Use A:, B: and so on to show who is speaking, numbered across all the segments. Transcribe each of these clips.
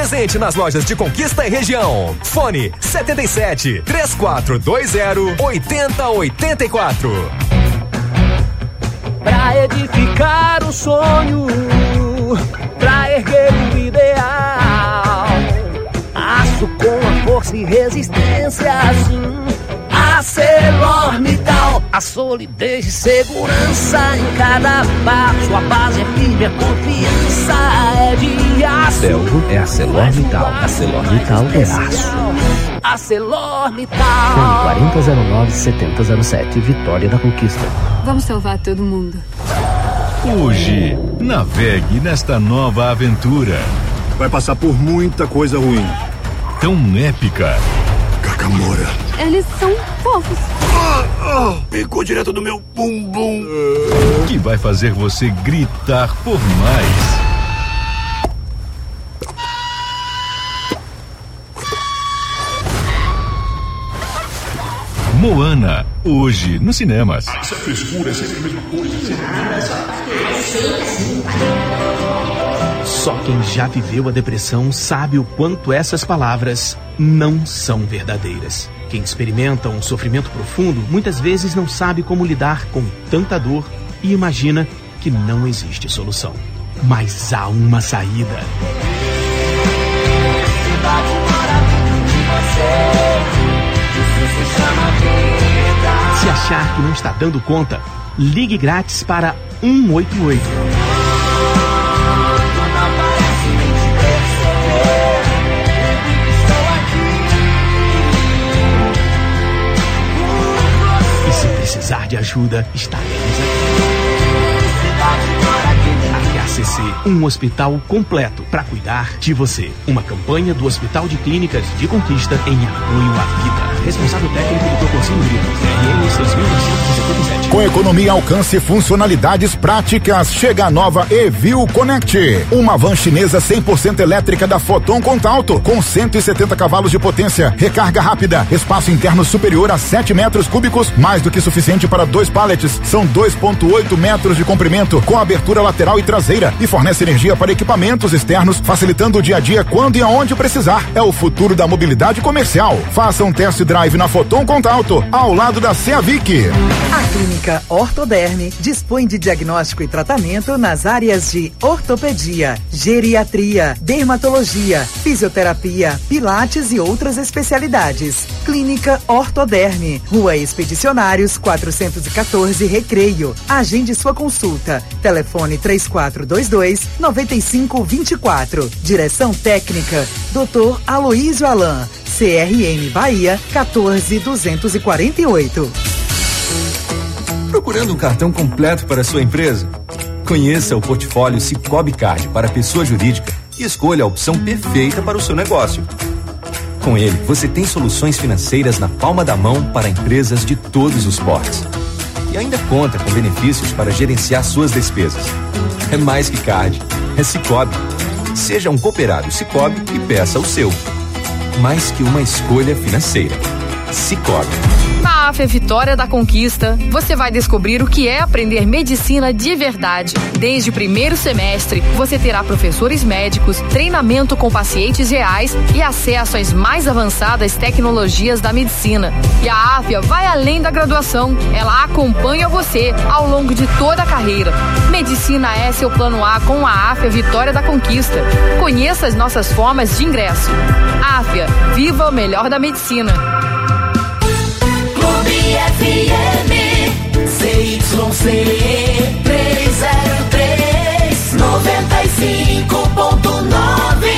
A: presente nas lojas de Conquista e região. Fone 77 3420 8084.
B: Pra edificar o sonho, pra erguer o ideal, aço com a força e resistência, assim, ArcelorMittal. A solidez e segurança em cada passo, a base é firme, a confiança é de aço.
C: Belgo é ArcelorMittal. ArcelorMittal é aço.
B: ArcelorMittal.
C: Fone 4009-7007, Vitória da Conquista.
D: Vamos salvar todo mundo.
E: Hoje, navegue nesta nova aventura.
F: Vai passar por muita coisa ruim.
E: Tão épica.
F: Kakamora.
D: Eles são fofos.
F: Picou direto no meu bumbum.
E: Que vai fazer você gritar por mais. Moana, hoje nos cinemas.
F: Essa frescura é sempre a mesma coisa.
G: Só quem já viveu a depressão sabe o quanto essas palavras não são verdadeiras. Quem experimenta um sofrimento profundo muitas vezes não sabe como lidar com tanta dor e imagina que não existe solução. Mas há uma saída. Se achar que não está dando conta, ligue grátis para 188. E se precisar de ajuda, estaremos aqui. HCC, um hospital completo para cuidar de você. Uma campanha do Hospital de Clínicas de Conquista em apoio à vida. Responsável técnico do Proporcinho Brito, CRM 6977.
H: Com economia, alcance e funcionalidades práticas, chega a nova Evil Connect. Uma van chinesa 100% elétrica da Foton Contalto, com 170 cavalos de potência, recarga rápida, espaço interno superior a 7 metros cúbicos, mais do que suficiente para 2 pallets. São 2,8 metros de comprimento, com abertura lateral e traseira, e fornece energia para equipamentos externos, facilitando o dia a dia quando e aonde precisar. É o futuro da mobilidade comercial. Faça um test drive na Foton Contalto, ao lado da Ceavic.
I: A Clínica Ortoderme dispõe de diagnóstico e tratamento nas áreas de ortopedia, geriatria, dermatologia, fisioterapia, pilates e outras especialidades. Clínica Ortoderme, Rua Expedicionários 414, Recreio. Agende sua consulta. Telefone 3422-9524. Direção técnica, Dr. Aloísio Alain. CRM Bahia 14248.
J: Procurando um cartão completo para sua empresa? Conheça o portfólio Cicobi Card para pessoa jurídica e escolha a opção perfeita para o seu negócio. Com ele, você tem soluções financeiras na palma da mão para empresas de todos os portes. E ainda conta com benefícios para gerenciar suas despesas. É mais que card, é Cicobi. Seja um cooperado Cicobi e peça o seu. Mais que uma escolha financeira. Cicobi.
K: Na AFE Vitória da Conquista, você vai descobrir o que é aprender medicina de verdade. Desde o primeiro semestre, você terá professores médicos, treinamento com pacientes reais e acesso às mais avançadas tecnologias da medicina. E a AFE vai além da graduação, ela acompanha você ao longo de toda a carreira. Medicina é seu plano A com a AFE Vitória da Conquista. Conheça as nossas formas de ingresso. AFE, viva o melhor da medicina.
B: FM CYC 303 95.9.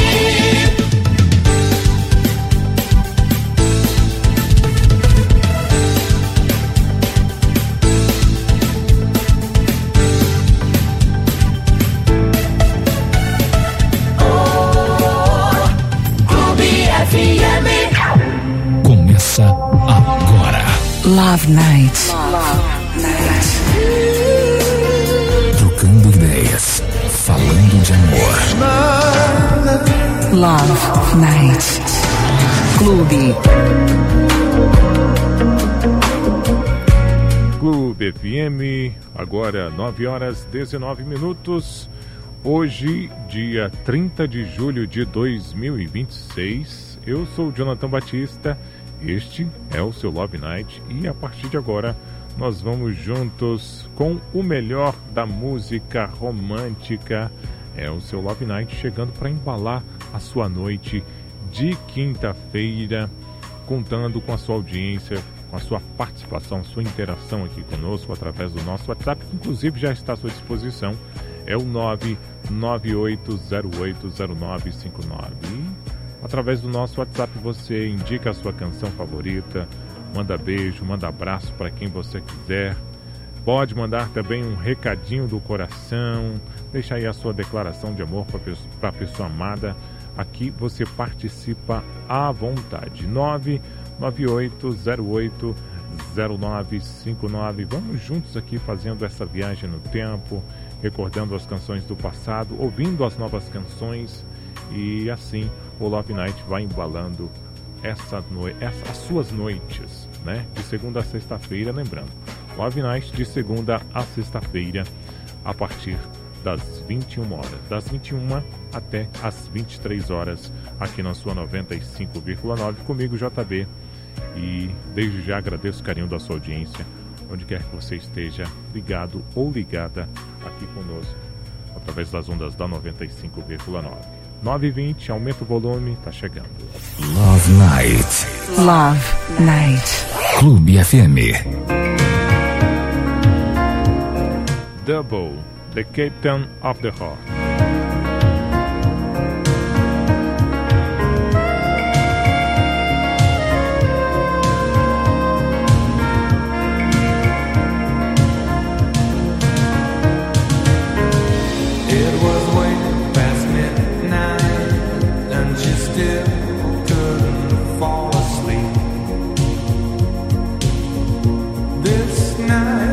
B: Clube FM.
E: Começa agora.
L: Love Night.
E: Trocando ideias, falando de amor.
L: Love Night. Clube.
M: Clube FM, agora 9 horas 19 minutos. Hoje, dia 30 de julho de 2026, eu sou o Jonathan Batista, este é o seu Love Night e a partir de agora nós vamos juntos com o melhor da música romântica. É o seu Love Night chegando para embalar a sua noite de quinta-feira, contando com a sua audiência, com a sua participação, sua interação aqui conosco através do nosso WhatsApp, que inclusive já está à sua disposição, é o 998080959. Através do nosso WhatsApp você indica a sua canção favorita, manda beijo, manda abraço para quem você quiser. Pode mandar também um recadinho do coração, deixa aí a sua declaração de amor para a pessoa amada. Aqui você participa à vontade. 998080959. Vamos juntos aqui fazendo essa viagem no tempo, recordando as canções do passado, ouvindo as novas canções e assim o Love Night vai embalando as suas noites, né? De segunda a sexta-feira, lembrando, Love Night de segunda a sexta-feira a partir das 21 horas, das 21 até as 23 horas, aqui na sua 95,9, comigo JB, e desde já agradeço o carinho da sua audiência, onde quer que você esteja ligado ou ligada aqui conosco, através das ondas da 95,9. 9h20, aumenta o volume, tá chegando.
C: Love Night.
L: Love Night.
C: Clube FM.
M: Double, the Captain of the Heart.
N: Night